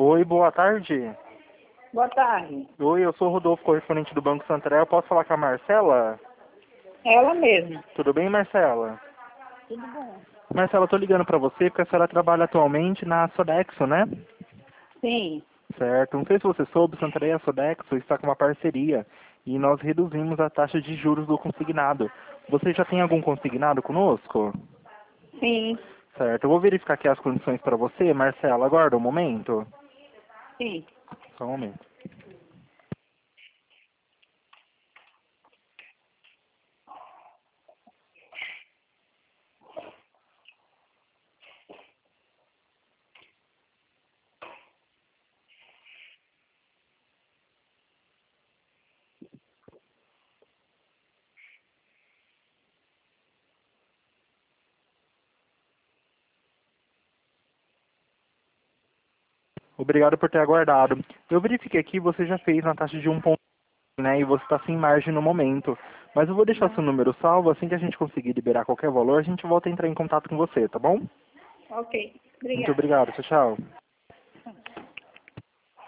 Oi, boa tarde. Boa tarde. Oi, eu sou o Rodolfo, correspondente do Banco Santander. Eu posso falar com a Marcela? Ela mesma. Tudo bem, Marcela? Tudo bom? Marcela, eu tô ligando pra você porque a senhora trabalha atualmente na Sodexo, né? Sim. Certo. Não sei se você soube, o Santander e a Sodexo está com uma parceria e nós reduzimos a taxa de juros do consignado. Você já tem algum consignado conosco? Sim. Certo. Eu vou verificar aqui as condições para você, Marcela. Aguarda um momento. Sim. Só um momento. Obrigado por ter aguardado. Eu verifiquei aqui, você já fez na taxa de 1 ponto, né? E você está sem margem no momento. Mas eu vou deixar seu número salvo, assim que a gente conseguir liberar qualquer valor, a gente volta a entrar em contato com você, tá bom? Ok. Muito Obrigada. obrigado. Tchau, tchau.